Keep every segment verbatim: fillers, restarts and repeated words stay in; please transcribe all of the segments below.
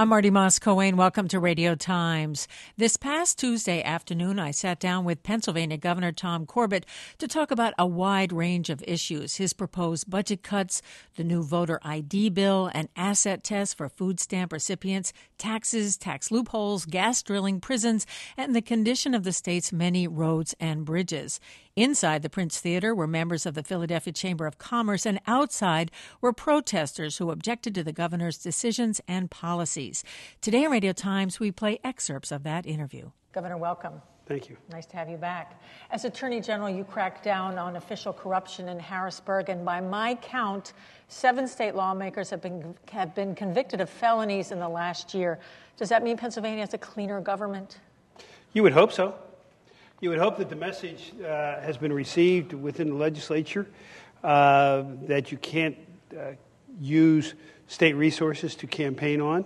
I'm Marty Moss-Coane. Welcome to Radio Times. This past Tuesday afternoon, I sat down with Pennsylvania Governor Tom Corbett to talk about a wide range of issues: his proposed budget cuts, the new voter I D bill, an asset test for food stamp recipients, taxes, tax loopholes, gas drilling, prisons, and the condition of the state's many roads and bridges. Inside the Prince Theater were members of the Philadelphia Chamber of Commerce, and outside were protesters who objected to the governor's decisions and policies. Today on Radio Times, we play excerpts of that interview. Governor, welcome. Thank you. Nice to have you back. As Attorney General, you cracked down on official corruption in Harrisburg, and by my count, seven state lawmakers have been have been convicted of felonies in the last year. Does that mean Pennsylvania has a cleaner government? You would hope so. You would hope that the message uh, has been received within the legislature uh, that you can't uh, use state resources to campaign on.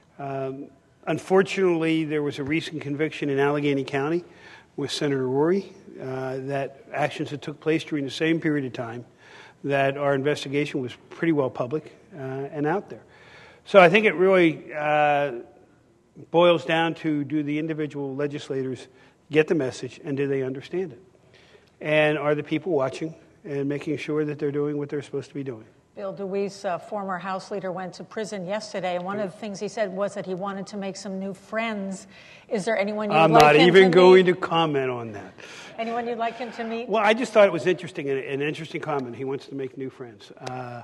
Um, unfortunately, there was a recent conviction in Allegheny County with Senator Rory uh, that actions that took place during the same period of time, that our investigation was pretty well public uh, and out there. So I think it really uh, boils down to, do the individual legislators get the message, and do they understand it? And are the people watching and making sure that they're doing what they're supposed to be doing? Bill DeWeese, uh, former House leader, went to prison yesterday, and one of the things he said was that he wanted to make some new friends. Is there anyone you'd I'm like him to meet? I'm not even going to comment on that. Anyone you'd like him to meet? Well, I just thought it was interesting, an interesting comment. He wants to make new friends. Uh,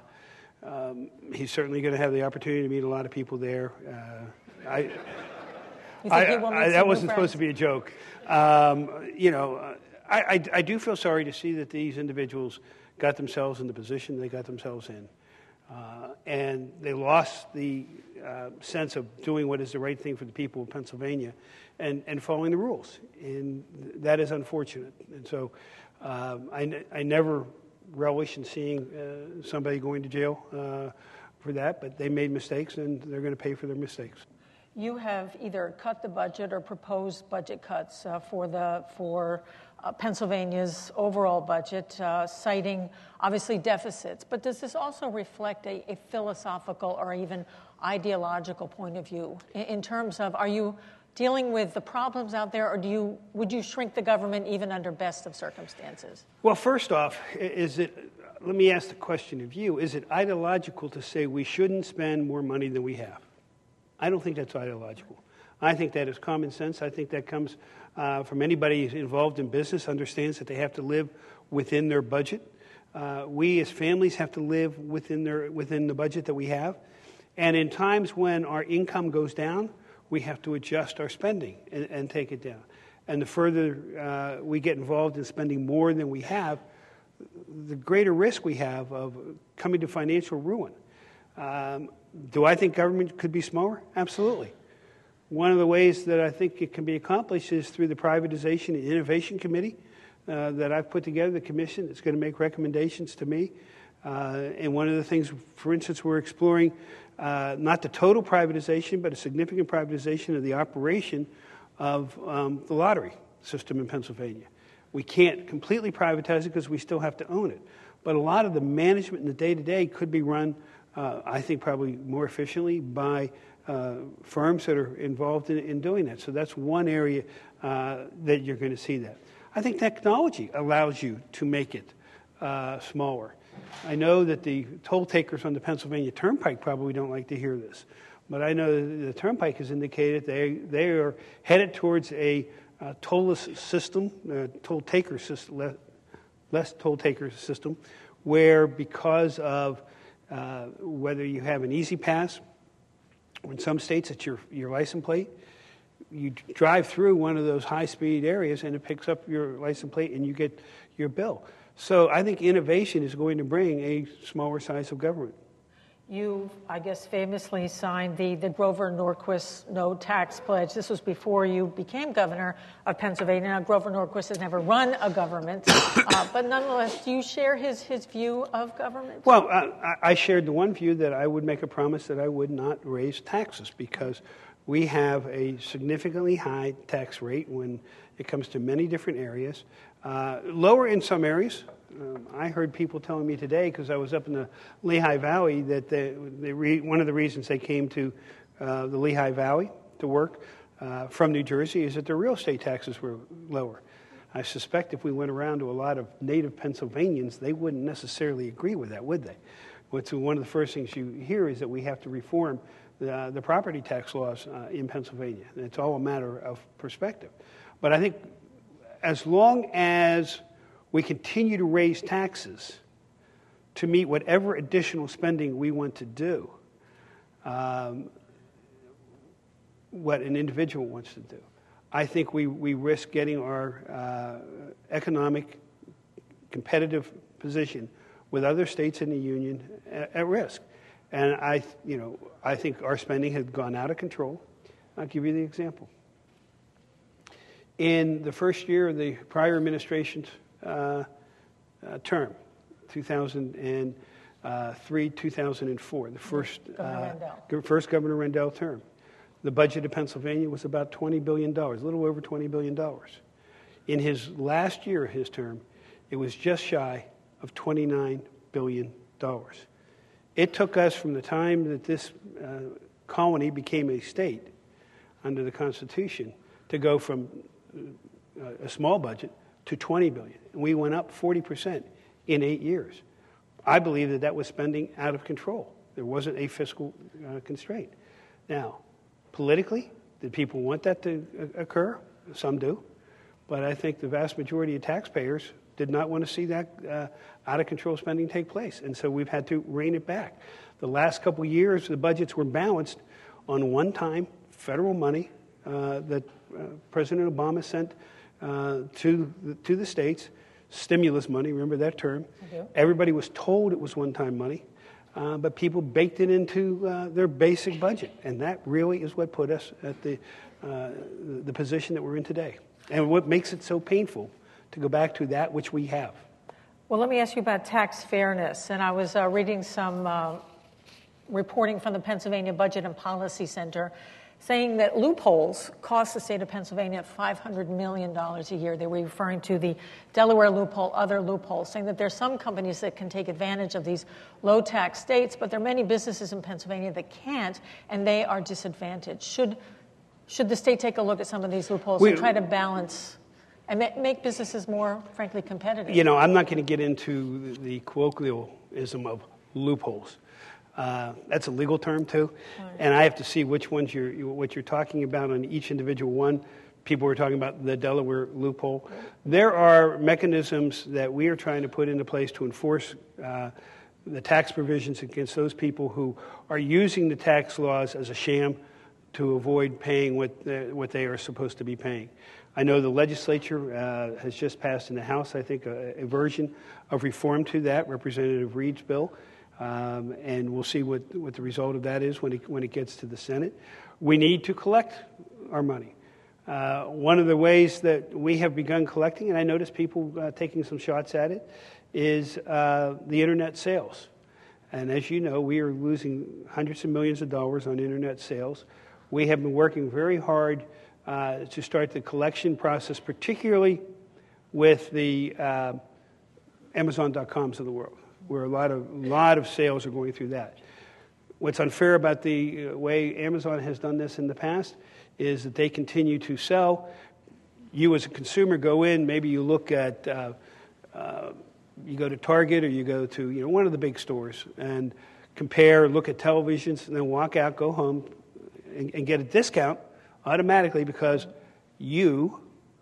um, he's certainly going to have the opportunity to meet a lot of people there. Uh, I... You think he will meet I, I, some that new wasn't friends? supposed to be a joke. Um, you know, I, I, I do feel sorry to see that these individuals got themselves in the position they got themselves in. Uh, and they lost the uh, sense of doing what is the right thing for the people of Pennsylvania and, and following the rules. And that is unfortunate. And so um, I, I never relish in seeing uh, somebody going to jail uh, for that, but they made mistakes, and they're going to pay for their mistakes. You have either cut the budget or proposed budget cuts uh, for the for uh, Pennsylvania's overall budget, uh, citing obviously deficits. But does this also reflect a, a philosophical or even ideological point of view in, in terms of, are you dealing with the problems out there, or do you would you shrink the government even under best of circumstances? Well, first off, is it? Let me ask the question of you: is it ideological to say we shouldn't spend more money than we have? I don't think that's ideological. I think that is common sense. I think that comes uh, from anybody who's involved in business, understands that they have to live within their budget. Uh, we as families have to live within their within the budget that we have. And in times when our income goes down, we have to adjust our spending and, and take it down. And the further uh, we get involved in spending more than we have, the greater risk we have of coming to financial ruin. Um, do I think government could be smaller? Absolutely. One of the ways that I think it can be accomplished is through the Privatization and Innovation Committee uh, that I've put together, the commission that's going to make recommendations to me. Uh, and one of the things, for instance, we're exploring uh, not the total privatization, but a significant privatization of the operation of um, the lottery system in Pennsylvania. We can't completely privatize it because we still have to own it. But a lot of the management in the day-to-day could be run Uh, I think probably more efficiently by uh, firms that are involved in, in doing that. So that's one area uh, that you're going to see that. I think technology allows you to make it uh, smaller. I know that the toll takers on the Pennsylvania Turnpike probably don't like to hear this, but I know that the Turnpike has indicated they they are headed towards a uh, tollless system, uh, toll taker system, less, less toll taker system, where because of Uh, whether you have an easy pass, or in some states it's your, your license plate, you drive through one of those high-speed areas and it picks up your license plate and you get your bill. So I think innovation is going to bring a smaller size of government. You, I guess, famously signed the, the Grover Norquist no tax pledge. This was before you became governor of Pennsylvania. Now, Grover Norquist has never run a government, uh, but nonetheless, do you share his, his view of government? Well, uh, I shared the one view that I would make a promise that I would not raise taxes because we have a significantly high tax rate when it comes to many different areas. Uh, lower in some areas. Um, I heard people telling me today, because I was up in the Lehigh Valley, that they, they re, one of the reasons they came to uh, the Lehigh Valley to work uh, from New Jersey is that their real estate taxes were lower. I suspect if we went around to a lot of native Pennsylvanians, they wouldn't necessarily agree with that, would they? What's one of the first things you hear is that we have to reform the, the property tax laws uh, in Pennsylvania. And it's all a matter of perspective. But I think as long as we continue to raise taxes to meet whatever additional spending we want to do, um, what an individual wants to do, I think we, we risk getting our uh, economic competitive position with other states in the union at, at risk. And I, you know, I think our spending has gone out of control. I'll give you the example. In the first year of the prior administration's uh, uh, term, two thousand three, two thousand four, the first, uh, first Governor Rendell term, the budget of Pennsylvania was about twenty billion dollars, a little over twenty billion dollars. In his last year of his term, it was just shy of twenty-nine billion dollars. It took us from the time that this uh, colony became a state under the Constitution to go from uh, a small budget to twenty billion dollars. And we went up forty percent in eight years. I believe that that was spending out of control. There wasn't a fiscal uh, constraint. Now, politically, did people want that to uh, occur? Some do. But I think the vast majority of taxpayers did not want to see that uh, out-of-control spending take place. And so we've had to rein it back. The last couple of years, the budgets were balanced on one-time federal money uh, that uh, President Obama sent uh, to, the, to the states, stimulus money, remember that term. Everybody was told it was one-time money, uh, but people baked it into uh, their basic budget. And that really is what put us at the, uh, the position that we're in today. And what makes it so painful to go back to that which we have. Well, let me ask you about tax fairness. And I was uh, reading some uh, reporting from the Pennsylvania Budget and Policy Center saying that loopholes cost the state of Pennsylvania five hundred million dollars a year. They were referring to the Delaware loophole, other loopholes, saying that there's some companies that can take advantage of these low-tax states, but there are many businesses in Pennsylvania that can't, and they are disadvantaged. Should, should the state take a look at some of these loopholes we, and try to balance and make businesses more, frankly, competitive? You know, I'm not going to get into the colloquialism of loopholes. Uh, that's a legal term, too. Right. And I have to see which ones you're, what you're talking about on each individual one. People were talking about the Delaware loophole. There are mechanisms that we are trying to put into place to enforce uh, the tax provisions against those people who are using the tax laws as a sham to avoid paying what, what they are supposed to be paying. I know the legislature uh, has just passed in the House, I think, a, a version of reform to that, Representative Reed's bill, um, and we'll see what, what the result of that is when it, when it gets to the Senate. We need to collect our money. Uh, one of the ways that we have begun collecting, and I notice people uh, taking some shots at it, is uh, the Internet sales. And as you know, we are losing hundreds of millions of dollars on Internet sales. We have been working very hard Uh, to start the collection process, particularly with the uh, Amazon dot coms of the world, where a lot of lot of sales are going through that. What's unfair about the way Amazon has done this in the past is that they continue to sell. You as a consumer go in, maybe you look at, uh, uh, you go to Target or you go to you know one of the big stores and compare, look at televisions, and then walk out, go home, and, and get a discount automatically because you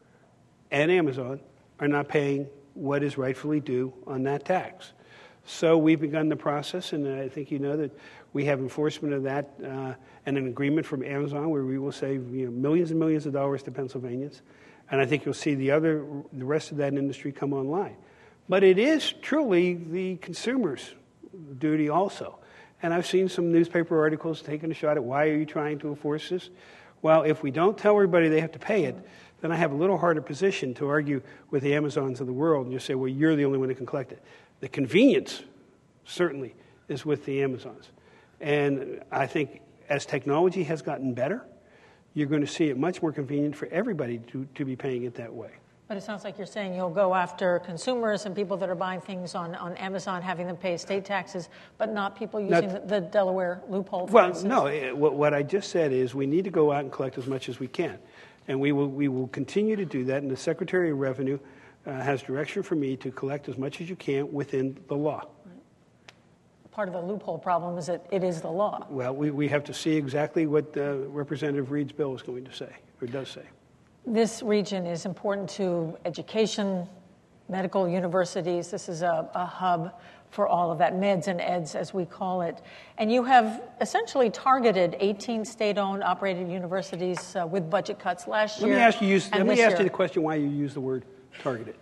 and Amazon are not paying what is rightfully due on that tax. So we've begun the process, and I think you know that we have enforcement of that uh, and an agreement from Amazon where we will save you know, millions and millions of dollars to Pennsylvanians. And I think you'll see the other, the rest of that industry come online. But it is truly the consumer's duty also. And I've seen some newspaper articles taking a shot at why are you trying to enforce this? Well, if we don't tell everybody they have to pay it, then I have a little harder position to argue with the Amazons of the world and just say, well, you're the only one that can collect it. The convenience, certainly, is with the Amazons. And I think as technology has gotten better, you're going to see it much more convenient for everybody to, to be paying it that way. But it sounds like you're saying you'll go after consumers and people that are buying things on, on Amazon, having them pay state taxes, but not people using not, the, the Delaware loophole, for well, instance. no. It, what, what I just said is we need to go out and collect as much as we can. And we will, we will continue to do that. And the Secretary of Revenue uh, has direction for me to collect as much as you can within the law. Right. Part of the loophole problem is that it is the law. Well, we, we have to see exactly what uh, Representative Reed's bill is going to say, or does say. This region is important to education, medical universities. This is a, a hub for all of that, meds and eds, as we call it. And you have essentially targeted eighteen state-owned, operated universities uh, with budget cuts last let year. Me ask you, use, let me ask year. you the question why you use the word targeted.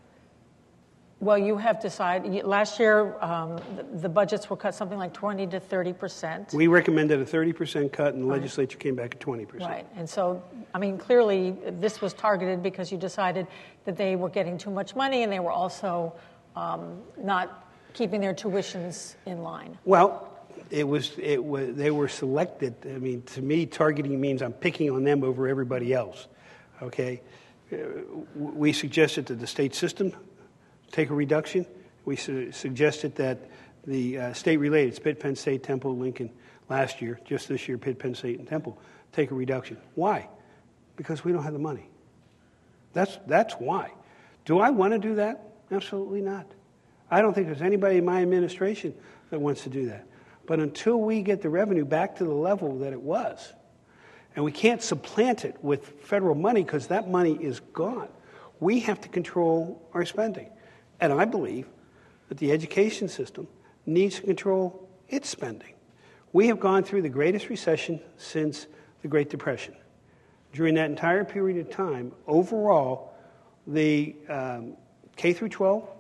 Well, you have decided, last year um, the, the budgets were cut something like twenty to thirty percent. We recommended a thirty percent cut, and the right. legislature came back at twenty percent. Right. And so, I mean, clearly this was targeted because you decided that they were getting too much money and they were also um, not keeping their tuitions in line. Well, it was, it was, they were selected. I mean, to me, targeting means I'm picking on them over everybody else, okay? Uh, we suggested that the state system take a reduction. We su- suggested that the uh, state-related, Pitt, Penn State, Temple, Lincoln, last year, just this year, Pitt, Penn State, and Temple, take a reduction. Why? Because we don't have the money. That's, that's why. Do I want to do that? Absolutely not. I don't think there's anybody in my administration that wants to do that. But until we get the revenue back to the level that it was, and we can't supplant it with federal money because that money is gone, we have to control our spending. And I believe that the education system needs to control its spending. We have gone through the greatest recession since the Great Depression. During that entire period of time, overall, the um, K through twelve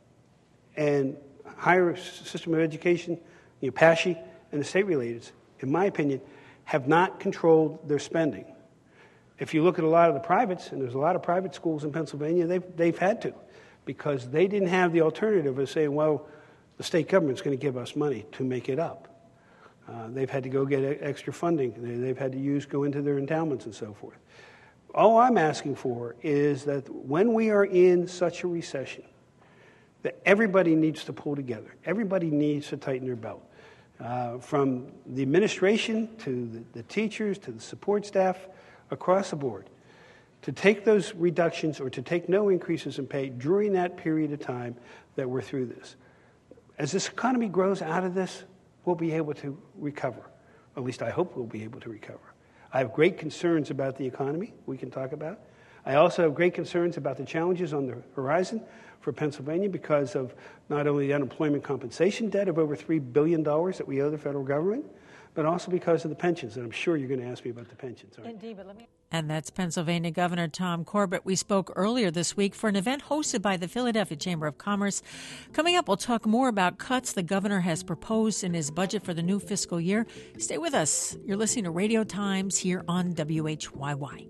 and higher system of education, you know, PASHE, and the state-related, in my opinion, have not controlled their spending. If you look at a lot of the privates, and there's a lot of private schools in Pennsylvania, they've, they've had to, because they didn't have the alternative of saying, well, the state government's going to give us money to make it up. Uh, they've had to go get extra funding. They, they've had to use, go into their endowments and so forth. All I'm asking for is that when we are in such a recession, that everybody needs to pull together. Everybody needs to tighten their belt. Uh, from the administration to the, the teachers to the support staff across the board, to take those reductions or to take no increases in pay during that period of time that we're through this. As this economy grows out of this, we'll be able to recover. At least I hope we'll be able to recover. I have great concerns about the economy we can talk about. I also have great concerns about the challenges on the horizon for Pennsylvania because of not only the unemployment compensation debt of over three billion dollars that we owe the federal government, but also because of the pensions. And I'm sure you're going to ask me about the pensions. Aren't you? Indeed, but let me... And that's Pennsylvania Governor Tom Corbett. We spoke earlier this week for an event hosted by the Philadelphia Chamber of Commerce. Coming up, we'll talk more about cuts the governor has proposed in his budget for the new fiscal year. Stay with us. You're listening to Radio Times here on W H Y Y.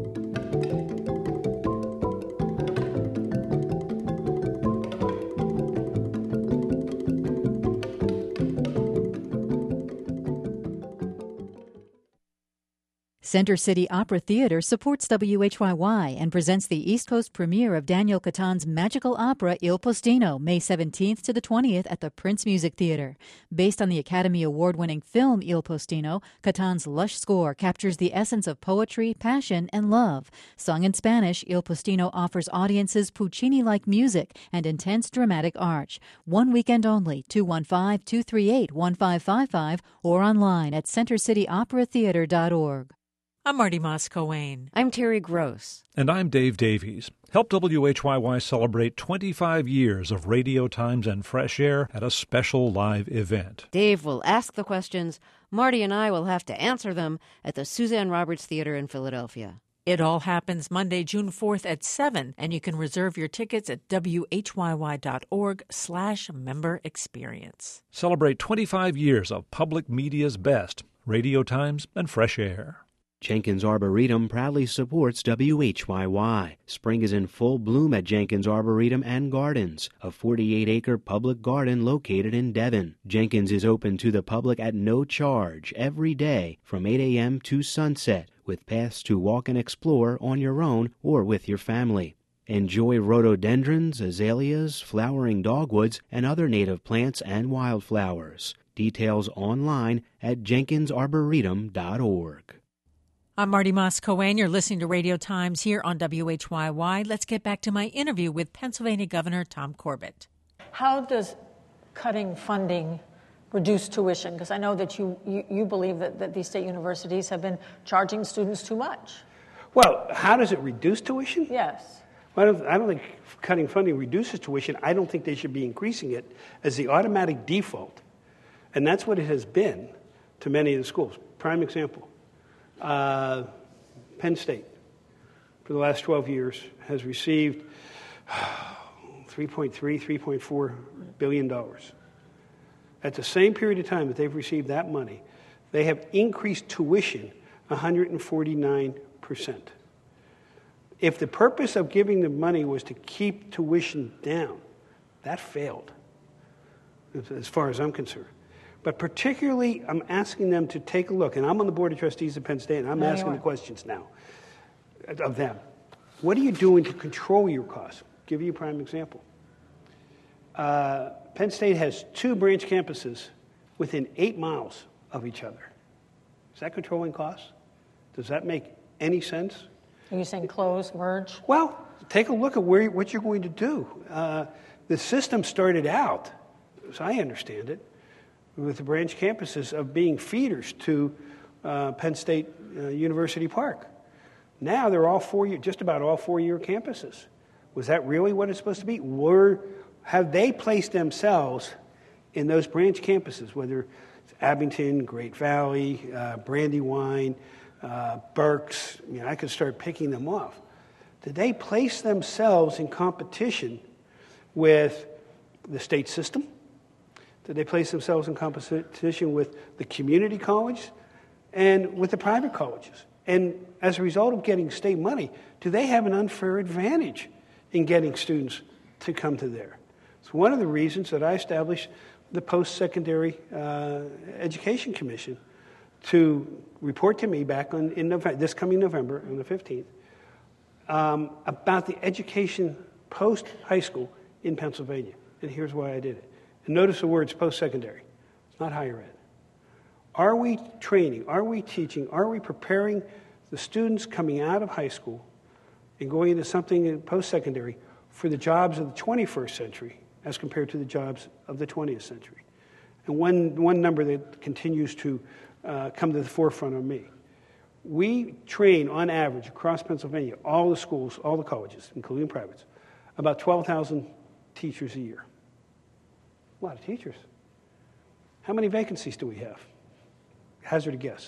Center City Opera Theater supports W H Y Y and presents the East Coast premiere of Daniel Catan's magical opera Il Postino, May seventeenth to the twentieth at the Prince Music Theater. Based on the Academy Award-winning film Il Postino, Catan's lush score captures the essence of poetry, passion, and love. Sung in Spanish, Il Postino offers audiences Puccini-like music and intense dramatic arch. One weekend only, two one five, two three eight, one five five five, or online at center city opera theater dot org. I'm Marty Moscowane. I'm Terry Gross. And I'm Dave Davies. Help W H Y Y celebrate twenty-five years of Radio Times and Fresh Air at a special live event. Dave will ask the questions. Marty and I will have to answer them at the Suzanne Roberts Theater in Philadelphia. It all happens Monday, June fourth at seven, and you can reserve your tickets at W H Y Y dot org slash member experience. Celebrate twenty-five years of public media's best, Radio Times and Fresh Air. Jenkins Arboretum proudly supports W H Y Y. Spring is in full bloom at Jenkins Arboretum and Gardens, a forty-eight acre public garden located in Devon. Jenkins is open to the public at no charge every day from eight a.m. to sunset, with paths to walk and explore on your own or with your family. Enjoy rhododendrons, azaleas, flowering dogwoods, and other native plants and wildflowers. Details online at jenkins arboretum dot org. I'm Marty Moss-Coane. You're listening to Radio Times here on W H Y Y. Let's get back to my interview with Pennsylvania Governor Tom Corbett. How does cutting funding reduce tuition? Because I know that you, you, you believe that, that these state universities have been charging students too much. Well, how does it reduce tuition? Yes. Well, I don't, I don't think cutting funding reduces tuition. I don't think they should be increasing it as the automatic default. And that's what it has been to many of the schools. Prime example, uh, Penn State, for the last twelve years, has received three point three, three point four billion dollars. At the same period of time that they've received that money, they have increased tuition one hundred forty-nine percent. If the purpose of giving the money was to keep tuition down, that failed, as far as I'm concerned. But particularly, I'm asking them to take a look, and I'm on the Board of Trustees at Penn State, and I'm no, asking the questions now of them. What are you doing to control your costs? I'll give you a prime example. Uh, Penn State has two branch campuses within eight miles of each other. Is that controlling costs? Does that make any sense? Are you saying close, merge? Well, take a look at where, what you're going to do. Uh, the system started out, as I understand it, with the branch campuses of being feeders to uh, Penn State uh, University Park. Now they're all four-year, just about all four-year campuses. Was that really what it's supposed to be? Were, have they placed themselves in those branch campuses, whether it's Abington, Great Valley, uh, Brandywine, uh, Berks, I mean, I could start picking them off. Did they place themselves in competition with the state system? Did they place themselves in competition with the community college and with the private colleges? And as a result of getting state money, do they have an unfair advantage in getting students to come to there? It's one of the reasons that I established the Post-Secondary uh, Education Commission to report to me back on in November, this coming November, on the fifteenth, um, about the education post-high school in Pennsylvania. And here's why I did it. And notice the words post-secondary. It's not higher ed. Are we training, are we teaching, are we preparing the students coming out of high school and going into something in post-secondary for the jobs of the twenty-first century as compared to the jobs of the twentieth century? And one, one number that continues to uh, come to the forefront of me. We train, on average, across Pennsylvania, all the schools, all the colleges, including privates, about twelve thousand teachers a year. A lot of teachers. How many vacancies do we have? Hazard a guess.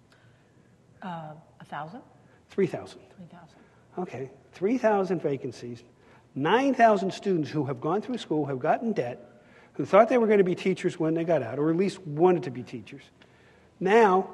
Uh, a thousand? three thousand. three thousand. Okay, three thousand vacancies, nine thousand students who have gone through school, have gotten debt, who thought they were going to be teachers when they got out, or at least wanted to be teachers. Now,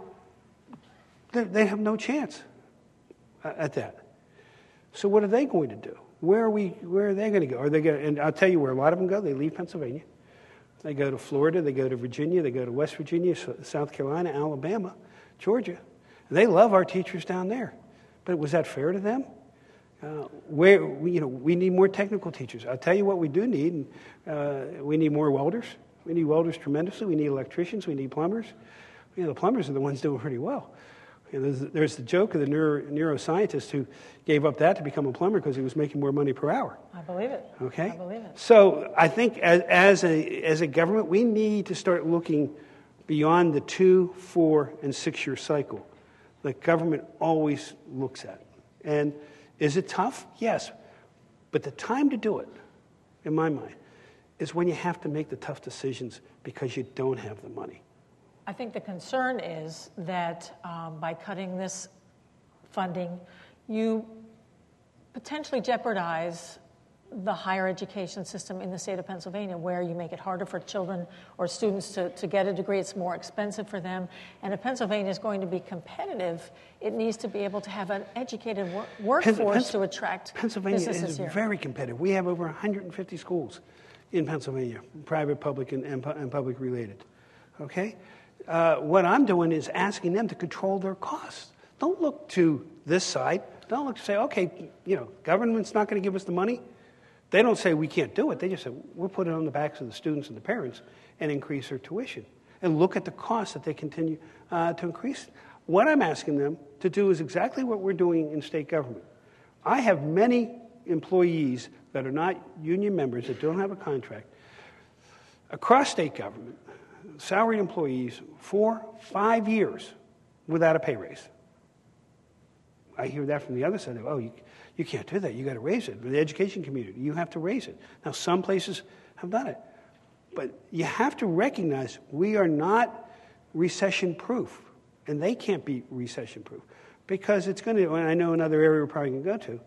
they have no chance at that. So what are they going to do? Where are we? Where are they going to go? Are they going? And I'll tell you where a lot of them go. They leave Pennsylvania. They go to Florida. They go to Virginia. They go to West Virginia, South Carolina, Alabama, Georgia. And they love our teachers down there. But was that fair to them? Uh, where we, you know, we need more technical teachers. I'll tell you what we do need. And, uh, we need more welders. We need welders tremendously. We need electricians. We need plumbers. You know, the plumbers are the ones doing pretty well. You know, there's, there's the joke of the neuro, neuroscientist who gave up that to become a plumber because he was making more money per hour. I believe it. Okay? I believe it. So I think as, as, a, as a government, we need to start looking beyond the two, four, and six-year cycle that government always looks at. And is it tough? Yes. But the time to do it, in my mind, is when you have to make the tough decisions because you don't have the money. I think the concern is that um, by cutting this funding, you potentially jeopardize the higher education system in the state of Pennsylvania, where you make it harder for children or students to, to get a degree. It's more expensive for them. And if Pennsylvania is going to be competitive, it needs to be able to have an educated wor- workforce Pens- to attract Pennsylvania businesses is here. Very competitive. We have over one hundred fifty schools in Pennsylvania, private, public, and, and, and public related. Okay? Uh, what I'm doing is asking them to control their costs. Don't look to this side. don't look to say, okay, you know, government's not going to give us the money. They don't say we can't do it. They just say, we'll put it on the backs of the students and the parents and increase their tuition. And look at the costs that they continue uh, to increase. What I'm asking them to do is exactly what we're doing in state government. I have many employees that are not union members, that don't have a contract, across state government, salaried employees, for five years without a pay raise. I hear that from the other side. Oh, you, you can't do that. You got to raise it. For the education community, you have to raise it. Now, some places have done it. But you have to recognize we are not recession-proof, and they can't be recession-proof because it's going to, and I know another area we're probably going to go to,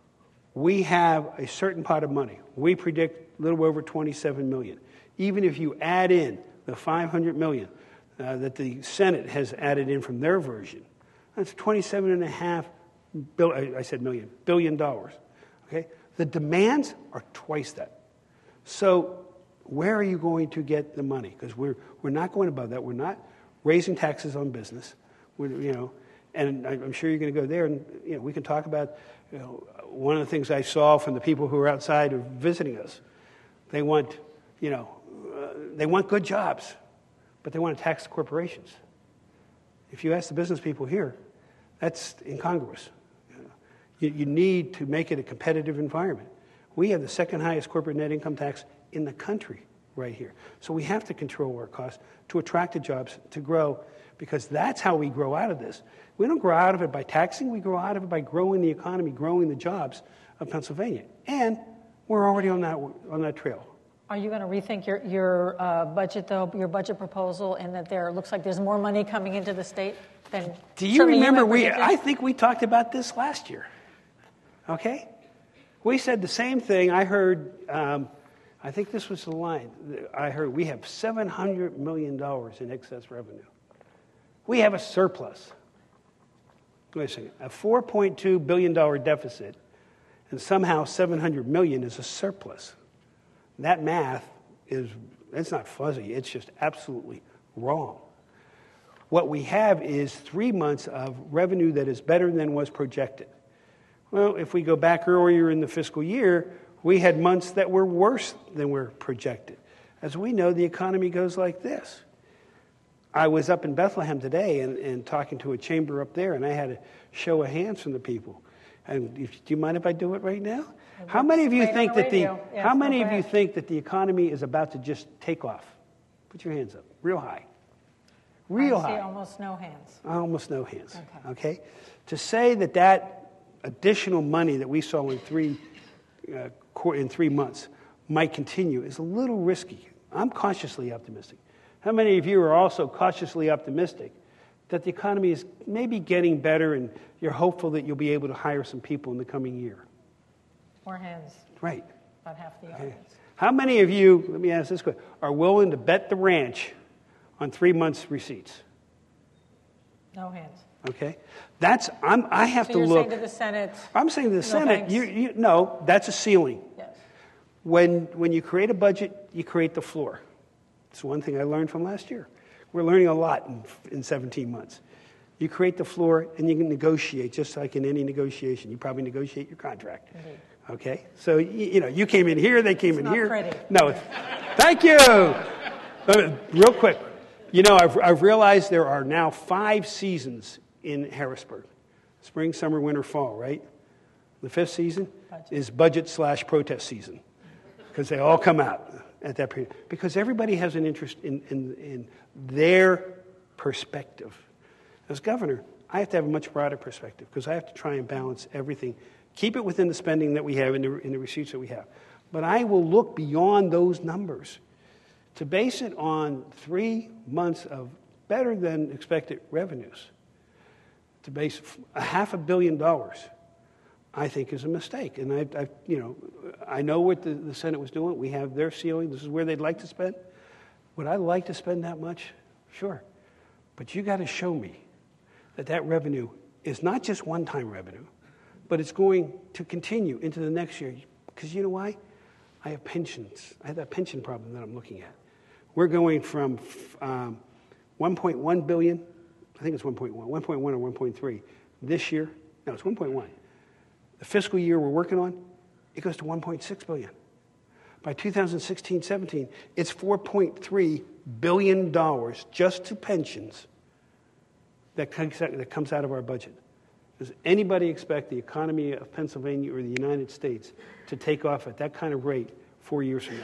we have a certain pot of money. We predict a little over twenty-seven million dollars. Even if you add in the five hundred million dollars uh, that the Senate has added in from their version, that's twenty-seven and a half bill, I said million, billion dollars. Okay? The demands are twice that. So where are you going to get the money? Because we're we're not going above that. We're not raising taxes on business. We're, you know, and I'm sure you're going to go there, and you know, we can talk about. You know, one of the things I saw from the people who are outside of visiting us, they want, you know, uh, they want good jobs, but they want to tax the corporations. If you ask the business people here, that's incongruous. You, you need to make it a competitive environment. We have the second highest corporate net income tax in the country right here. So we have to control our costs to attract the jobs, to grow, because that's how we grow out of this. We don't grow out of it by taxing. We grow out of it by growing the economy, growing the jobs of Pennsylvania. And we're already on that on that trail. Are you going to rethink your, your uh, budget, though, your budget proposal, and that there looks like there's more money coming into the state than Do you remember, you we? I think we talked about this last year. Okay? We said the same thing. I heard, um, I think this was the line. I heard we have seven hundred million dollars in excess revenue. We have a surplus. Wait a second. A four point two billion dollars deficit, and somehow seven hundred million dollars is a surplus. That math is, it's not fuzzy. It's just absolutely wrong. What we have is three months of revenue that is better than was projected. Well, if we go back earlier in the fiscal year, we had months that were worse than were projected. As we know, the economy goes like this. I was up in Bethlehem today and, and talking to a chamber up there, and I had a show of hands from the people. And if, do you mind if I do it right now? How many of you think that the yes, How many of you think that the economy is about to just take off? Put your hands up, real high, real I see high. almost no hands. Almost no hands. Okay. Okay. To say that that additional money that we saw in three uh, in three months might continue is a little risky. I'm cautiously optimistic. How many of you are also cautiously optimistic that the economy is maybe getting better and you're hopeful that you'll be able to hire some people in the coming year? More hands. Right. About half the Okay. audience. How many of you, let me ask this question, are willing to bet the ranch on three months' receipts? No hands. Okay? That's, I'm, I have So to you're look. saying to the Senate, I'm saying to the no Senate, thanks. you, you, no, that's a ceiling. yes. When, when you create a budget, you create the floor. It's one thing I learned from last year. We're learning a lot in, in seventeen months. You create the floor and you can negotiate, just like in any negotiation. You probably negotiate your contract. Indeed. Okay? So, you, you know, you came in here, they came It's in not here. pretty. No, it's, thank you. Uh, Real quick. You know, I've, I've realized there are now five seasons in Harrisburg. Spring, summer, winter, fall, right? The fifth season Budget. is budget slash protest season because they all come out at that period. Because everybody has an interest in, in, in their perspective. As governor, I have to have a much broader perspective because I have to try and balance everything, keep it within the spending that we have and the, in the receipts that we have. But I will look beyond those numbers to base it on three months of better than expected revenues. To base a half a billion dollars, I think, is a mistake. And I, I you know, I know what the, the Senate was doing. We have their ceiling. This is where they'd like to spend. Would I like to spend that much? Sure. But you got to show me that that revenue is not just one-time revenue, but it's going to continue into the next year. Because you know why? I have pensions. I have that pension problem that I'm looking at. We're going from um, one point one billion dollars, I think it's one point one, one point one or one point three this year. No, it's one point one. The fiscal year we're working on, it goes to one point six billion dollars. By two thousand sixteen seventeen, it's four point three billion dollars just to pensions that comes out, that comes out of our budget. Does anybody expect the economy of Pennsylvania or the United States to take off at that kind of rate four years from now?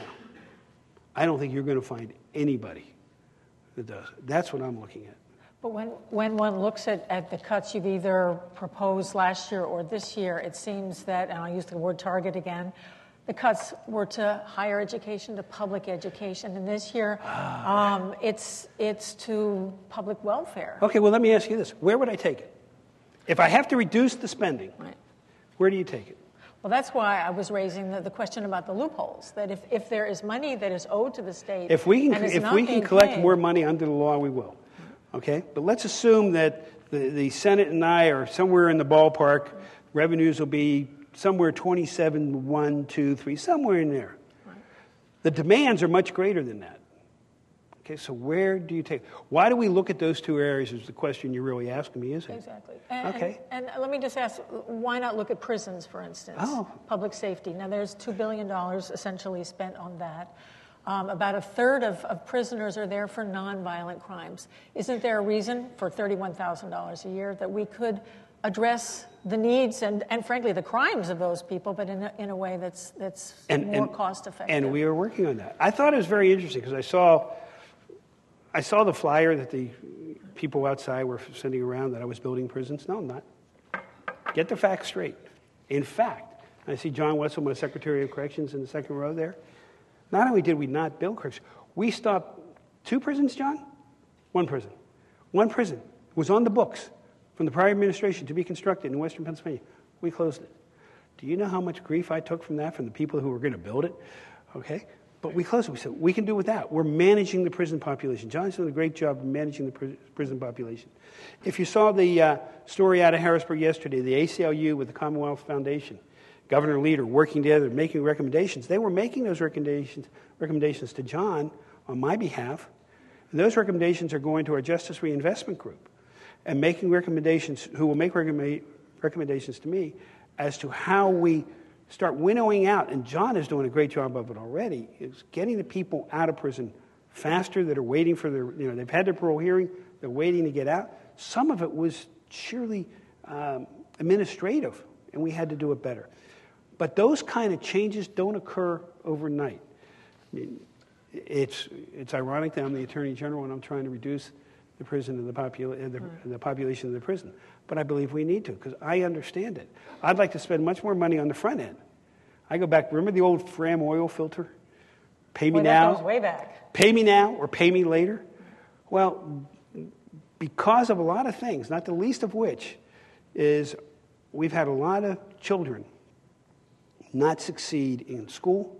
I don't think you're going to find anybody that does. That's what I'm looking at. But when, when one looks at, at the cuts you've either proposed last year or this year, it seems that, and I'll use the word target again, the cuts were to higher education, to public education. And this year, um, it's, it's to public welfare. Okay, well, let me ask you this. Where would I take it? If I have to reduce the spending, Right. where do you take it? Well, that's why I was raising the, the question about the loopholes, that if, if there is money that is owed to the state If we can, and is if not we can being collect paid, more money under the law, we will. Okay? But let's assume that the, the Senate and I are somewhere in the ballpark. Revenues will be somewhere twenty-seven, one, two, three, somewhere in there. Right. The demands are much greater than that. Okay, so where do you take? Why do we look at those two areas is the question you're really asking me, isn't it? Exactly. And, Okay. And, and let me just ask, why not look at prisons, for instance? Oh. Public safety. Now, there's two billion dollars essentially spent on that. Um, about a third of, of prisoners are there for nonviolent crimes. Isn't there a reason for thirty-one thousand dollars a year that we could address the needs and, and frankly, the crimes of those people, but in a, in a way that's, that's And, more and, cost effective? and we are working on that. I thought it was very interesting because I saw, I saw the flyer that the people outside were sending around that I was building prisons. No, I'm not. Get the facts straight. In fact, I see John Wetzel, my Secretary of Corrections, in the second row there. Not only did we not build corrections, we stopped two prisons, John? One prison. One prison was on the books from the prior administration to be constructed in Western Pennsylvania. We closed it. Do you know how much grief I took from that, from the people who were going to build it? Okay? But we closed it. We said, we can do without. We're managing the prison population. John's done a great job of managing the pr- prison population. If you saw the uh, story out of Harrisburg yesterday, the A C L U with the Commonwealth Foundation, Governor Leader working together, making recommendations. They were making those recommendations recommendations to John on my behalf. And those recommendations are going to our Justice Reinvestment Group and making recommendations, who will make recommend, recommendations to me as to how we start winnowing out, and John is doing a great job of it already, is getting the people out of prison faster that are waiting for their, you know, they've had their parole hearing, they're waiting to get out. Some of it was sheerly um, administrative, and we had to do it better. But those kind of changes don't occur overnight. I mean, it's it's ironic that I'm the Attorney General and I'm trying to reduce the prison and the, popula- the, right. the population of the prison. But I believe we need to, because I understand it. I'd like to spend much more money on the front end. I go back, remember the old Fram oil filter? Pay me Boy, now. that goes way back. Pay me now or pay me later. Well, because of a lot of things, not the least of which is we've had a lot of children not succeed in school,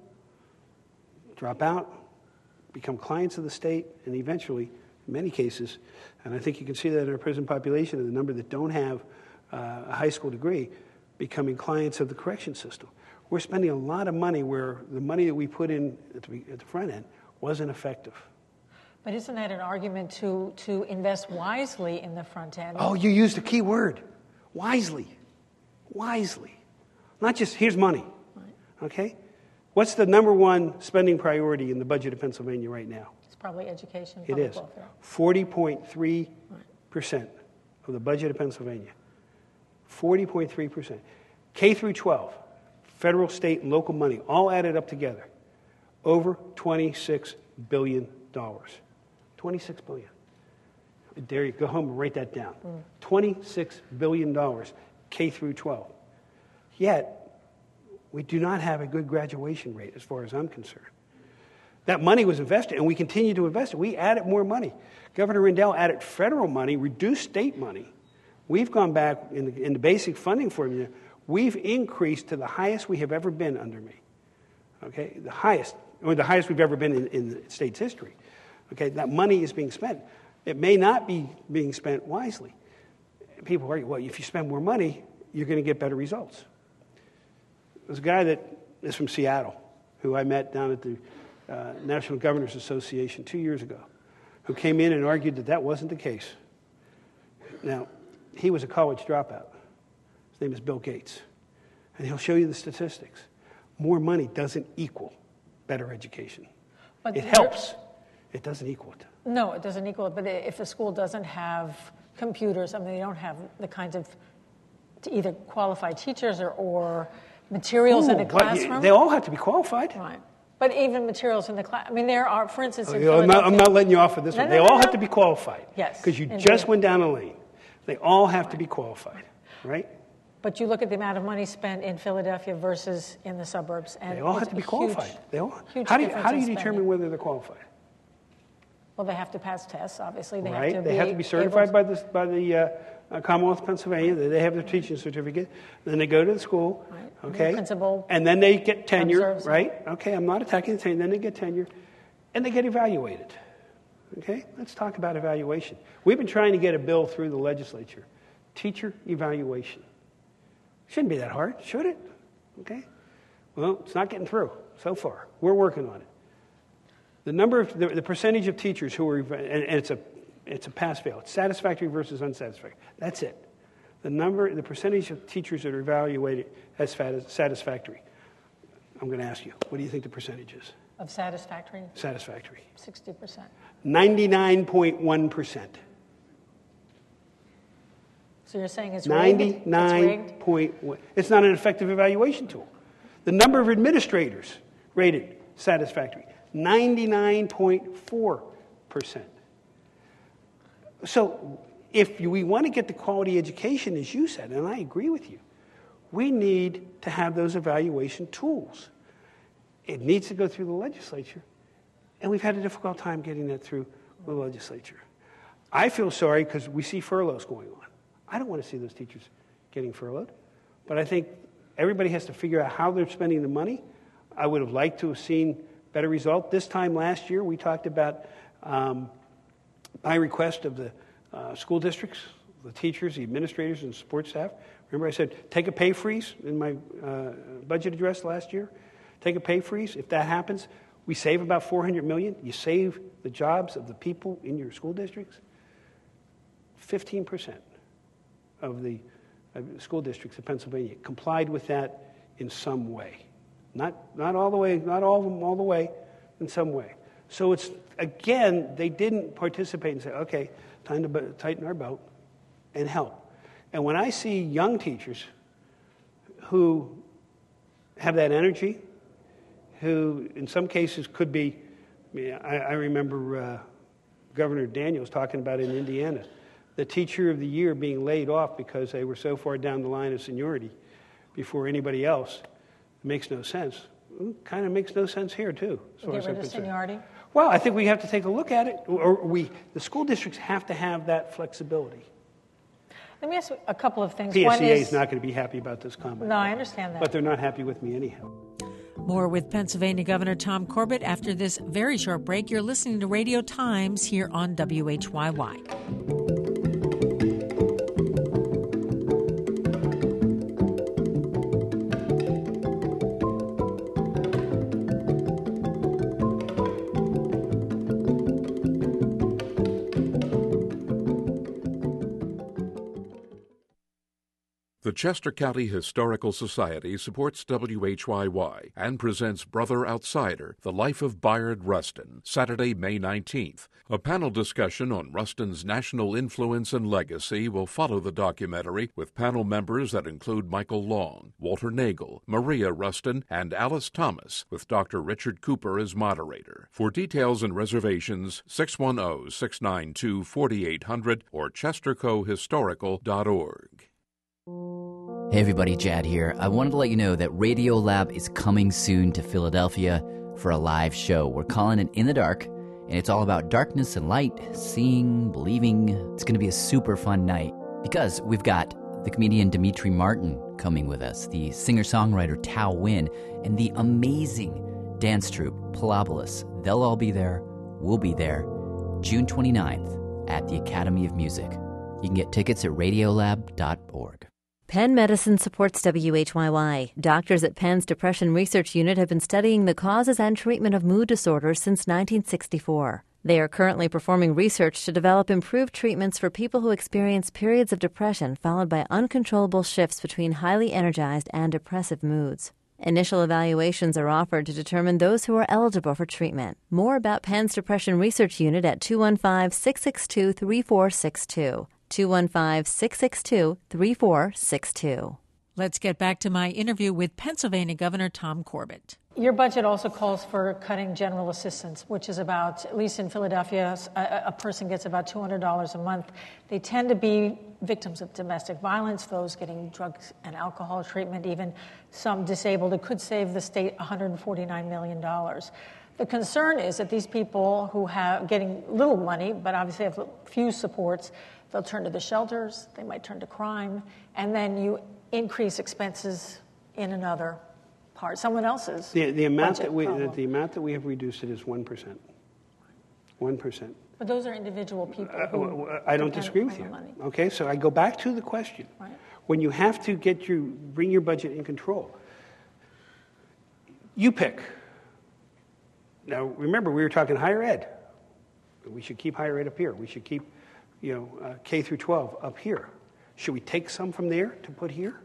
drop out, become clients of the state, and eventually, in many cases, and I think you can see that in our prison population, the number that don't have uh, a high school degree, becoming clients of the correction system. We're spending a lot of money where the money that we put in at the, at the front end wasn't effective. But isn't that an argument to, to invest wisely in the front end? Oh, you used a key word. Wisely. Wisely. Not just, here's money. Okay? What's the number one spending priority in the budget of Pennsylvania right now? It's probably education, It public is. welfare. forty point three percent of the budget of Pennsylvania. forty point three percent. K through twelve, federal, state, and local money, all added up together, over twenty-six billion dollars. twenty-six billion dollars. Dare you go home and write that down. Mm. twenty-six billion dollars, K through twelve. Yet, we do not have a good graduation rate as far as I'm concerned. That money was invested, and we continue to invest it. We added more money. Governor Rendell added federal money, reduced state money. We've gone back in the, in the basic funding formula. We've increased to the highest we have ever been under me. Okay, the highest, or the highest we've ever been in, in the state's history. Okay, that money is being spent. It may not be being spent wisely. People argue, well, if you spend more money, you're going to get better results. There's a guy that is from Seattle who I met down at the uh, National Governors Association two years ago, who came in and argued that that wasn't the case. Now, he was a college dropout. His name is Bill Gates. and he'll show you the statistics. More money doesn't equal better education. But it helps. It doesn't equal it. No, it doesn't equal it. But if the school doesn't have computers, I mean, they don't have the kinds of either qualified teachers or, or materials Ooh, in the classroom. They all have to be qualified. Right. But even materials in the class. I mean, there are, for instance, in I'm, not, I'm not letting you off of this no, one. No, they no, all no. have to be qualified. Yes. Because you indeed. just went down a lane. They all have to be qualified, right? But you look at the amount of money spent in Philadelphia versus in the suburbs, and they all it's have to be a qualified. Huge, they all. Huge how do you, difference how do you in determine spending. whether they're qualified? Well, they have to pass tests. Obviously, they right. have to they be have to be certified to... by the by the uh, uh, Commonwealth of Pennsylvania. They have their teaching certificate. Then they go to the school. Right. Okay. The principal and then they get tenure. observes. Right. Okay. I'm not attacking the tenure. Then they get tenure, and they get evaluated. Okay. Let's talk about evaluation. We've been trying to get a bill through the legislature, teacher evaluation. Shouldn't be that hard, should it? Okay. Well, it's not getting through so far. We're working on it. The number of the, the percentage of teachers who are, and, and it's a it's a pass-fail. It's satisfactory versus unsatisfactory. That's it. The number, the percentage of teachers that are evaluated as satisfactory. I'm going to ask you, what do you think the percentage is? Of satisfactory? Satisfactory. sixty percent. ninety-nine point one percent. So you're saying it's rigged? ninety-nine point one. It's not an effective evaluation tool. The number of administrators rated satisfactory. ninety-nine point four percent. So if we want to get the quality education, as you said, and I agree with you, we need to have those evaluation tools. It needs to go through the legislature, and we've had a difficult time getting that through the legislature. I feel sorry because we see furloughs going on. I don't want to see those teachers getting furloughed, but I think everybody has to figure out how they're spending the money. I would have liked to have seen better result. This time last year, we talked about, um, by request of the uh, school districts, the teachers, the administrators, and support staff. Remember I said, take a pay freeze in my uh, budget address last year? Take a pay freeze. If that happens, we save about four hundred million dollars. You save the jobs of the people in your school districts. fifteen percent of the uh, school districts of Pennsylvania complied with that in some way. Not, not all the way, not all of them all the way, in some way. So it's, again, they didn't participate and say, okay, time to b- tighten our belt and help. And when I see young teachers who have that energy, who in some cases could be, I, mean, I, I remember uh, Governor Daniels talking about in Indiana, the teacher of the year being laid off because they were so far down the line of seniority before anybody else. It makes no sense. It kind of makes no sense here, too. As far Get as rid I'm of concerned. seniority? Well, I think we have to take a look at it, or we, the school districts have to have that flexibility. Let me ask you a couple of things. P S E A One is not going to be happy about this comment. No, I understand that. But they're not happy with me anyhow. More with Pennsylvania Governor Tom Corbett after this very short break. You're listening to Radio Times here on W H Y Y. The Chester County Historical Society supports W H Y Y and presents Brother Outsider, The Life of Bayard Rustin, Saturday, May nineteenth. A panel discussion on Rustin's national influence and legacy will follow the documentary with panel members that include Michael Long, Walter Nagel, Maria Rustin, and Alice Thomas, with Doctor Richard Cooper as moderator. For details and reservations, six one zero, six nine two, four eight zero zero or chester co historical dot org. Hey everybody, Jad here. I wanted to let you know that Radiolab is coming soon to Philadelphia for a live show. We're calling it In the Dark, and it's all about darkness and light, seeing, believing. It's going to be a super fun night because we've got the comedian Dimitri Martin coming with us, the singer-songwriter Tao Win, and the amazing dance troupe Palopolis. They'll all be there. We'll be there. June twenty-ninth at the Academy of Music. You can get tickets at radiolab dot org. Penn Medicine supports W H Y Y. Doctors at Penn's Depression Research Unit have been studying the causes and treatment of mood disorders since nineteen sixty-four. They are currently performing research to develop improved treatments for people who experience periods of depression followed by uncontrollable shifts between highly energized and depressive moods. Initial evaluations are offered to determine those who are eligible for treatment. More about Penn's Depression Research Unit at two one five, six six two, three four six two. two one five, six six two, three four six two. Let's get back to my interview with Pennsylvania Governor Tom Corbett. Your budget also calls for cutting general assistance, which is about, at least in Philadelphia, a, a person gets about two hundred dollars a month. They tend to be victims of domestic violence, those getting drugs and alcohol treatment, even some disabled. It could save the state one hundred forty-nine million dollars. The concern is that these people who have getting little money, but obviously have few supports, they'll turn to the shelters, they might turn to crime, and then you increase expenses in another part, someone else's. The, the amount that we problem. the amount that we have reduced it is one percent. One percent. But those are individual people who uh, I don't disagree with you. Money. Okay, so I go back to the question. Right. When you have to get your bring your budget in control, you pick. Now remember, we were talking higher ed. We should keep higher ed up here. We should keep, you know, uh, K through twelve up here. Should we take some from there to put here?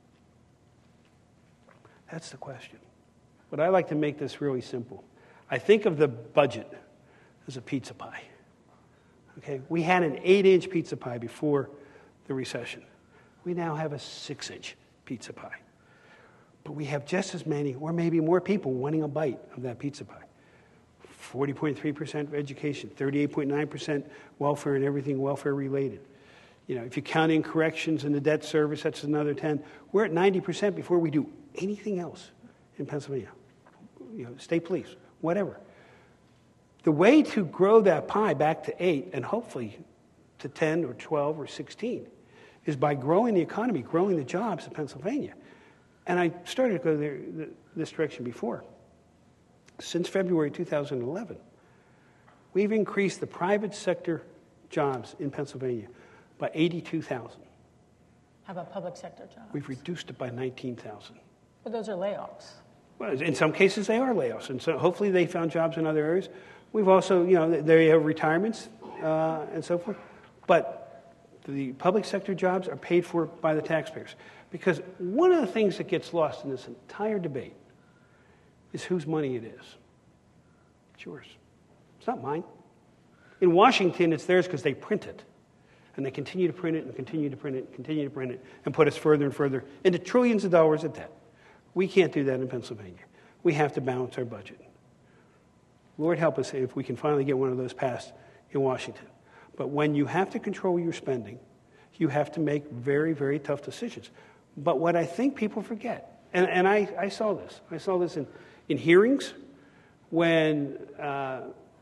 That's the question. But I like to make this really simple. I think of the budget as a pizza pie. Okay, we had an eight-inch pizza pie before the recession. We now have a six-inch pizza pie. But we have just as many, or maybe more people wanting a bite of that pizza pie. forty point three percent for education, thirty-eight point nine percent welfare and everything welfare-related. You know, if you count in corrections and the debt service, that's another ten. We're at ninety percent before we do anything else in Pennsylvania. You know, state police, whatever. The way to grow that pie back to eight and hopefully to ten or twelve or sixteen is by growing the economy, growing the jobs in Pennsylvania. And I started to go there, this direction before. Since February two thousand eleven, we've increased the private sector jobs in Pennsylvania by eighty-two thousand. How about public sector jobs? We've reduced it by nineteen thousand. But those are layoffs. Well, in some cases, they are layoffs, and so hopefully they found jobs in other areas. We've also, you know, they have retirements uh, and so forth. But the public sector jobs are paid for by the taxpayers. Because one of the things that gets lost in this entire debate is whose money it is. It's yours. It's not mine. In Washington, it's theirs because they print it. And they continue to print it and continue to print it and continue to print it and put us further and further into trillions of dollars of debt. We can't do that in Pennsylvania. We have to balance our budget. Lord help us if we can finally get one of those passed in Washington. But when you have to control your spending, you have to make very, very tough decisions. But what I think people forget, and, and I, I saw this. I saw this in, in hearings when uh,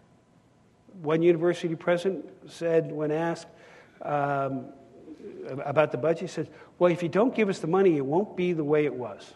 one university president said, when asked um, about the budget, he said, well, if you don't give us the money, it won't be the way it was.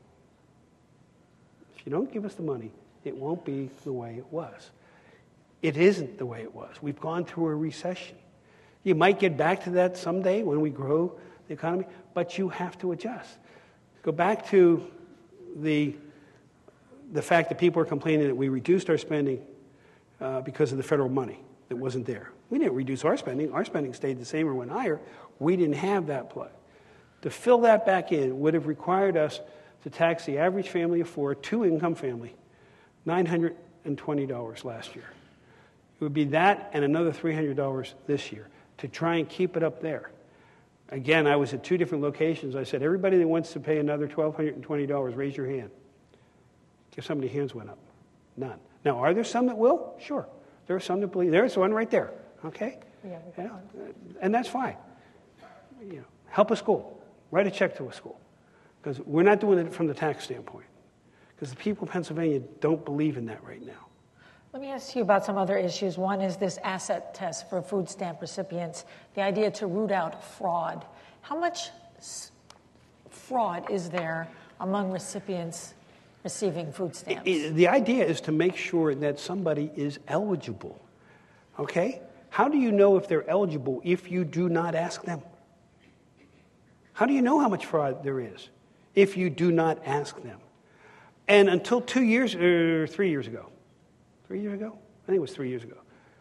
If you don't give us the money, it won't be the way it was. It isn't the way it was. We've gone through a recession. You might get back to that someday when we grow the economy, but you have to adjust. Go back to the, the fact that people are complaining that we reduced our spending uh, because of the federal money that wasn't there. We didn't reduce our spending. Our spending stayed the same or went higher. We didn't have that play. To fill that back in would have required us to tax the average family of four, two-income family, nine hundred twenty dollars last year. It would be that and another three hundred dollars this year to try and keep it up there. Again, I was at two different locations. I said, everybody that wants to pay another one thousand two hundred twenty dollars, raise your hand. Guess how many hands went up? None. Now, are there some that will? Sure. There are some that believe. There's one right there. Okay? Yeah, yeah. And that's fine. You know, help a school. Write a check to a school. Because we're not doing it from the tax standpoint. Because the people of Pennsylvania don't believe in that right now. Let me ask you about some other issues. One is this asset test for food stamp recipients, the idea to root out fraud. How much s- fraud is there among recipients receiving food stamps? It, it, the idea is to make sure that somebody is eligible. Okay? How do you know if they're eligible if you do not ask them? How do you know how much fraud there is if you do not ask them? And until two years, or three years ago, three years ago? I think it was three years ago.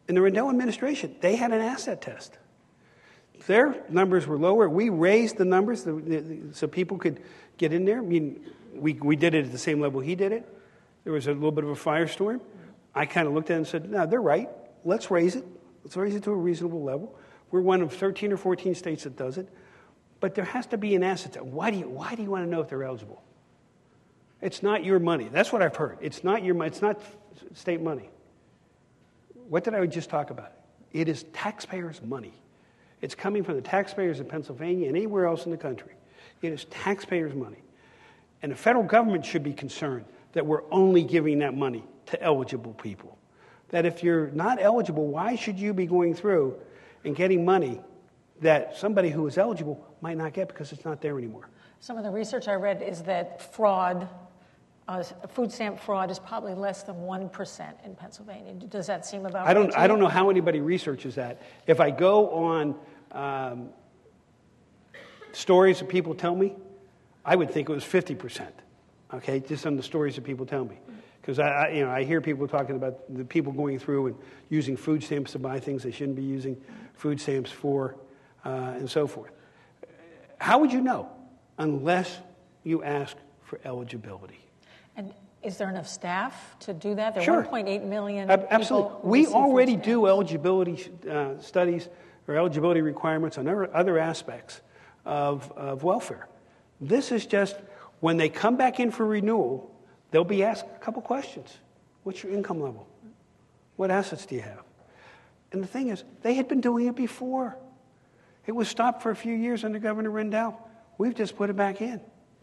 In the Rendell administration, they had an asset test. Their numbers were lower. We raised the numbers the, the, so people could get in there. I mean, we, we did it at the same level he did it. There was a little bit of a firestorm. I kind of looked at it and said, no, they're right. Let's raise it. Let's raise it to a reasonable level. We're one of thirteen or fourteen states that does it. But there has to be an asset test. Why do you, why do you want to know if they're eligible? It's not your money. That's what I've heard. It's not your money. It's not state money. What did I just talk about? It is taxpayers' money. It's coming from the taxpayers of Pennsylvania and anywhere else in the country. It is taxpayers' money. And the federal government should be concerned that we're only giving that money to eligible people. That if you're not eligible, why should you be going through and getting money that somebody who is eligible might not get because it's not there anymore? Some of the research I read is that fraud, uh, food stamp fraud, is probably less than one percent in Pennsylvania. Does that seem about I don't, right to I you? don't know how anybody researches that. If I go on um, stories that people tell me, I would think it was fifty percent, okay, just on the stories that people tell me. Because I, I, you know, I hear people talking about the people going through and using food stamps to buy things they shouldn't be using food stamps for, uh, and so forth. How would you know unless you ask for eligibility? And is there enough staff to do that? There are Sure. one point eight million Ab- Absolutely. people who We receive food already stamps. do eligibility uh, studies or eligibility requirements on other, other aspects of, of welfare. This is just when they come back in for renewal, they'll be asked a couple questions. What's your income level? What assets do you have? And the thing is, they had been doing it before. It was stopped for a few years under Governor Rendell. We've just put it back in.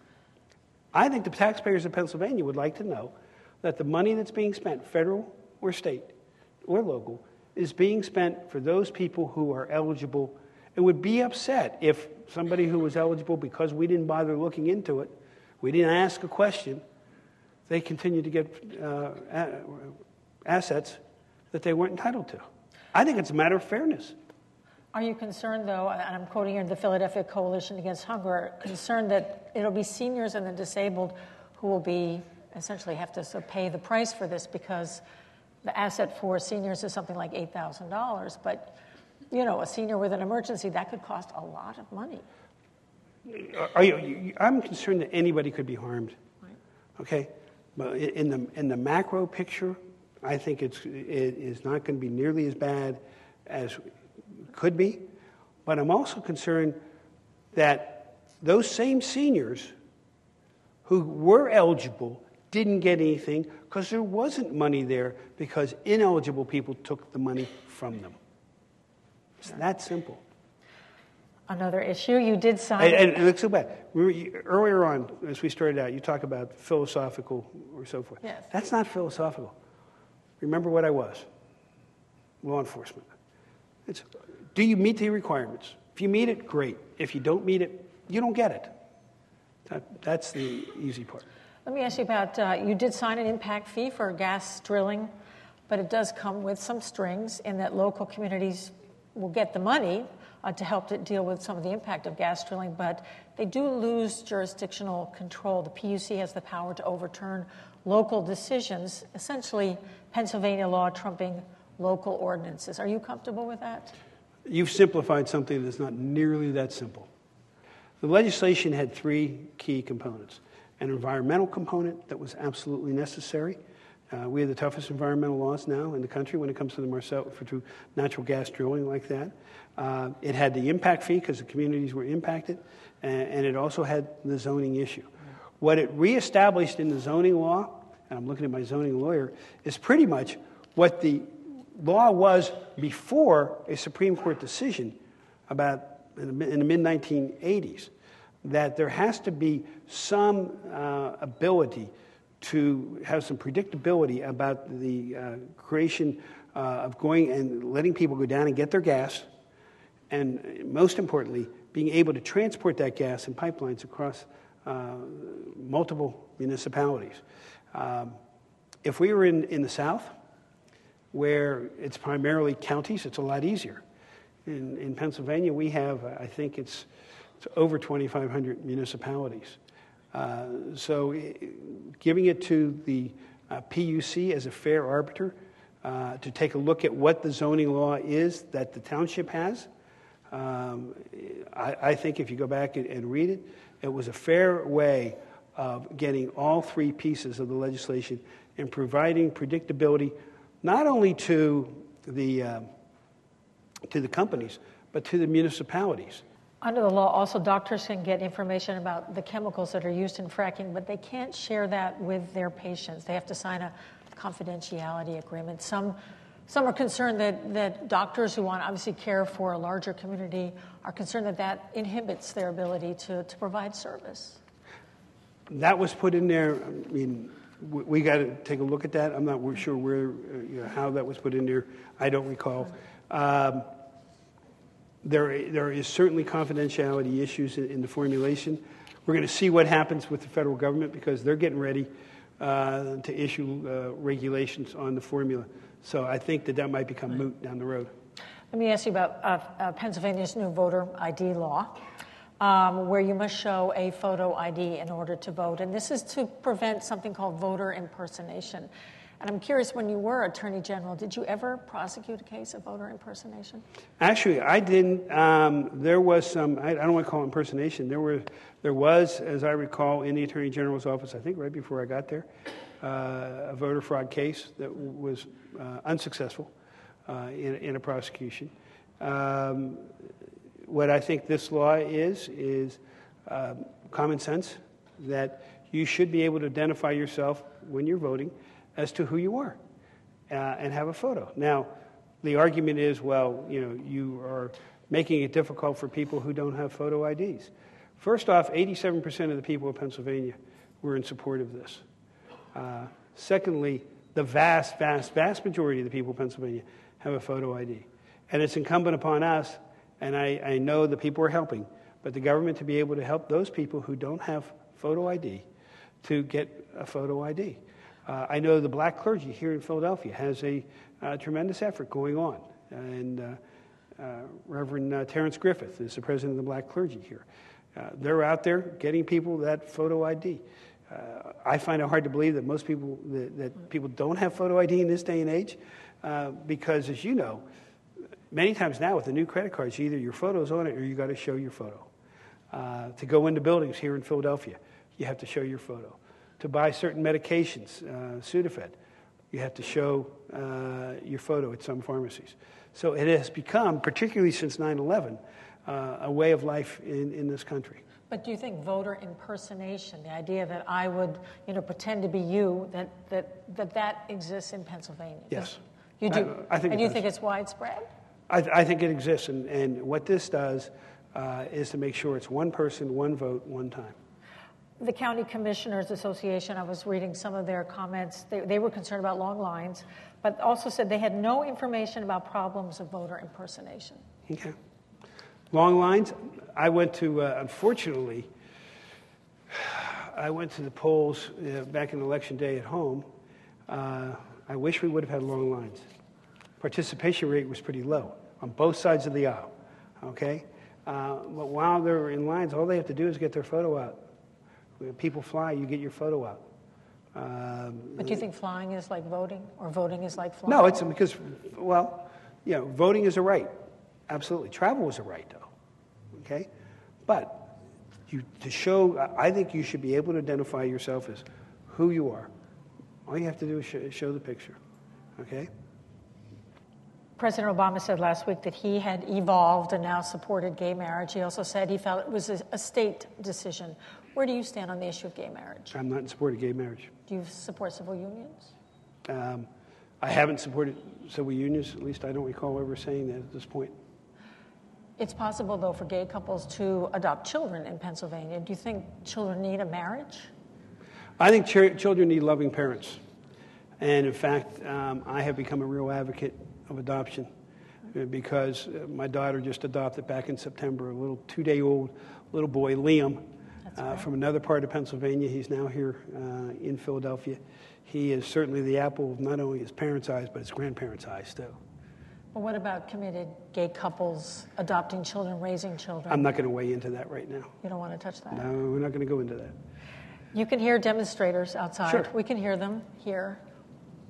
I think the taxpayers of Pennsylvania would like to know that the money that's being spent, federal or state or local, is being spent for those people who are eligible and would be upset if somebody who was eligible, because we didn't bother looking into it, we didn't ask a question, they continue to get uh, assets that they weren't entitled to. I think it's a matter of fairness. Are you concerned, though, and I'm quoting here the Philadelphia Coalition Against Hunger, concerned that it'll be seniors and the disabled who will be essentially have to sort of pay the price for this, because the asset for seniors is something like eight thousand dollars, but you know, a senior with an emergency, that could cost a lot of money. Are you, I'm concerned that anybody could be harmed. Right. Okay, but in the in the macro picture, I think it's it is not going to be nearly as bad as could be. But I'm also concerned that those same seniors who were eligible didn't get anything because there wasn't money there because ineligible people took the money from them. It's that simple. Another issue, you did sign... And, and let's go back. Earlier on, as we started out, you talk about philosophical or so forth. Yes. That's not philosophical. Remember what I was. Law enforcement. It's, do you meet the requirements? If you meet it, great. If you don't meet it, you don't get it. That, that's the easy part. Let me ask you about, uh, you did sign an impact fee for gas drilling, but it does come with some strings in that local communities will get the money uh, to help to deal with some of the impact of gas drilling, but they do lose jurisdictional control. The P U C has the power to overturn local decisions, essentially Pennsylvania law trumping local ordinances. Are you comfortable with that? You've simplified something that's not nearly that simple. The legislation had three key components. An environmental component that was absolutely necessary. Uh, we have the toughest environmental laws now in the country when it comes to the Marcellus, for to natural gas drilling like that. Uh, it had the impact fee because the communities were impacted, and, and it also had the zoning issue. What it reestablished in the zoning law, and I'm looking at my zoning lawyer, is pretty much what the law was before a Supreme Court decision about in the, in the mid nineteen eighties, that there has to be some uh, ability to have some predictability about the uh, creation uh, of going and letting people go down and get their gas, and most importantly, being able to transport that gas in pipelines across uh, multiple municipalities. Um, if we were in, in the South, where it's primarily counties, it's a lot easier. In, in Pennsylvania, we have, I think it's, it's over twenty-five hundred municipalities. Uh, so it, giving it to the uh, P U C as a fair arbiter uh, to take a look at what the zoning law is that the township has. Um, I, I think if you go back and, and read it, it was a fair way of getting all three pieces of the legislation and providing predictability not only to the uh, to the companies, but to the municipalities. Under the law, also doctors can get information about the chemicals that are used in fracking, but they can't share that with their patients. They have to sign a confidentiality agreement. Some some are concerned that, that doctors who want to obviously care for a larger community are concerned that that inhibits their ability to, to provide service. That was put in there. I mean, we, we got to take a look at that. I'm not sure where, uh, you know, how that was put in there. I don't recall. Um, there, there is certainly confidentiality issues in, in the formulation. We're going to see what happens with the federal government because they're getting ready uh, to issue uh, regulations on the formula. So I think that that might become moot down the road. Let me ask you about uh, uh, Pennsylvania's new voter I D law, um, where you must show a photo I D in order to vote. And this is to prevent something called voter impersonation. And I'm curious, when you were Attorney General, did you ever prosecute a case of voter impersonation? Actually, I didn't. Um, there was some, I, I don't want to call it impersonation. There were, there was, as I recall, in the Attorney General's office, I think right before I got there, uh, a voter fraud case that w- was uh, unsuccessful uh, in, in a prosecution. Um, what I think this law is, is uh, common sense, that you should be able to identify yourself when you're voting as to who you are, uh, and have a photo. Now, the argument is, well, you know, you are making it difficult for people who don't have photo I Ds. First off, eighty-seven percent of the people of Pennsylvania were in support of this. Uh, secondly, the vast, vast, vast majority of the people of Pennsylvania have a photo I D. And it's incumbent upon us, and I, I know the people are helping, but the government to be able to help those people who don't have photo I D to get a photo I D. Uh, I know the black clergy here in Philadelphia has a uh, tremendous effort going on, and uh, uh, Reverend uh, Terrence Griffith is the president of the black clergy here. Uh, they're out there getting people that photo I D. Uh, I find it hard to believe that most people that, that people don't have photo I D in this day and age, uh, because, as you know, many times now with the new credit cards, either your photo's on it or you got to show your photo. Uh, to go into buildings here in Philadelphia, you have to show your photo. To buy certain medications, uh, Sudafed, you have to show uh, your photo at some pharmacies. So it has become, particularly since nine eleven, uh, a way of life in, in this country. But do you think voter impersonation, the idea that I would, you know, pretend to be you, that that that, that exists in Pennsylvania? Yes. You do? I, I think and it you does. think it's widespread? I, I think it exists, and, and what this does uh, is to make sure it's one person, one vote, one time. The County Commissioners Association, I was reading some of their comments. They, they were concerned about long lines, but also said they had no information about problems of voter impersonation. Okay. Long lines. I went to, uh, unfortunately, I went to the polls uh, back in election day at home. Uh, I wish we would have had long lines. Participation rate was pretty low on both sides of the aisle, okay? Uh, but while they're in lines, all they have to do is get their photo out. When people fly, you get your photo out. Um, but do you think flying is like voting, or voting is like flying? No, it's because, well, you know, voting is a right. Absolutely. Travel is a right, though. Okay? But you, to show, I think you should be able to identify yourself as who you are. All you have to do is show, show the picture. Okay? President Obama said last week that he had evolved and now supported gay marriage. He also said he felt it was a, a state decision. Where do you stand on the issue of gay marriage? I'm not in support of gay marriage. Do you support civil unions? Um, I haven't supported civil unions. At least I don't recall ever saying that at this point. It's possible, though, for gay couples to adopt children in Pennsylvania. Do you think children need a marriage? I think ch- children need loving parents. And in fact, um, I have become a real advocate of adoption because my daughter just adopted back in September a little two-day-old little boy, Liam, uh, from another part of Pennsylvania. He's now here uh, in Philadelphia. He is certainly the apple of not only his parents' eyes, but his grandparents' eyes, too. Well, what about committed gay couples adopting children, raising children? I'm not going to weigh into that right now. You don't want to touch that? No, we're not going to go into that. You can hear demonstrators outside. Sure. We can hear them here.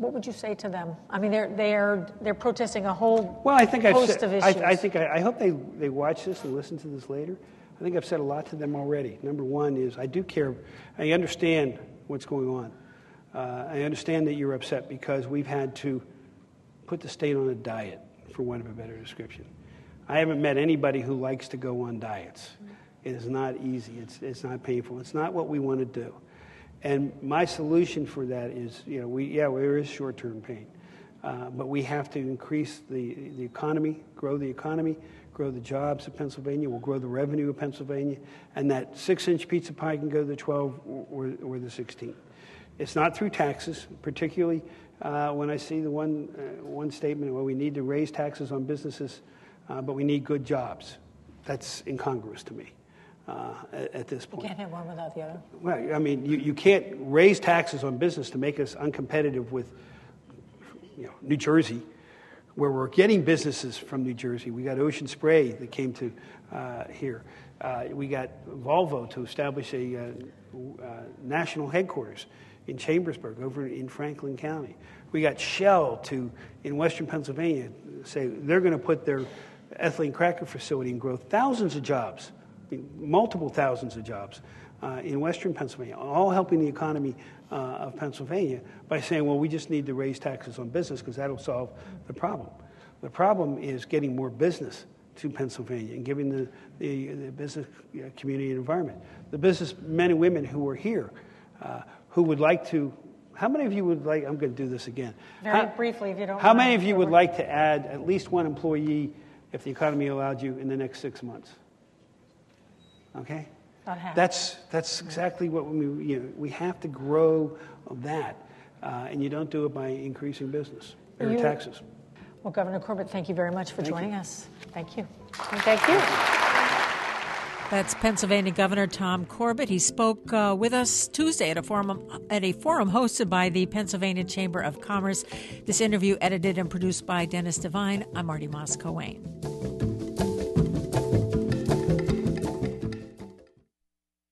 what would you say to them? I mean, they're they're they're protesting a whole well, I think host I've said, of issues. I, I think I, I hope they, they watch this and listen to this later. I think I've said a lot to them already. Number one is I do care. I understand what's going on. Uh, I understand that you're upset because we've had to put the state on a diet, for want of a better description. I haven't met anybody who likes to go on diets. It is not easy. It's it's not painful. It's not what we want to do. And my solution for that is, you know, we yeah, there is short-term pain, uh, but we have to increase the the economy, grow the economy, grow the jobs of Pennsylvania. We'll grow the revenue of Pennsylvania, and that six-inch pizza pie can go to the twelve or, or the sixteen. It's not through taxes, particularly uh, when I see the one uh, one statement, well, we need to raise taxes on businesses, uh, but we need good jobs. That's incongruous to me. Uh, at, at this point. You can't have one without the other. Well, I mean, you, you can't raise taxes on business to make us uncompetitive with, you know, New Jersey, where we're getting businesses from New Jersey. We got Ocean Spray that came to uh, here. Uh, we got Volvo to establish a uh, uh, national headquarters in Chambersburg over in Franklin County. We got Shell to, in Western Pennsylvania, say they're going to put their ethylene cracker facility and grow thousands of jobs, multiple thousands of jobs uh, in Western Pennsylvania, all helping the economy uh, of Pennsylvania by saying, well, we just need to raise taxes on business because that'll solve the problem. The problem is getting more business to Pennsylvania and giving the, the, the business community an environment. The business men and women who are here, uh, who would like to, how many of you would like, I'm going to do this again. Very how, briefly, if you don't How mind, many of you would forward. like to add at least one employee if the economy allowed you in the next six months? Okay? About half. That's that's exactly what we you know, we have to grow that, uh, and you don't do it by increasing business or You- taxes. Well, Governor Corbett, thank you very much for Thank joining you. us. Thank you. And thank you. That's Pennsylvania Governor Tom Corbett. He spoke uh, with us Tuesday at a forum at a forum hosted by the Pennsylvania Chamber of Commerce. This interview edited and produced by Dennis Devine. I'm Marty Moscow-Wayne.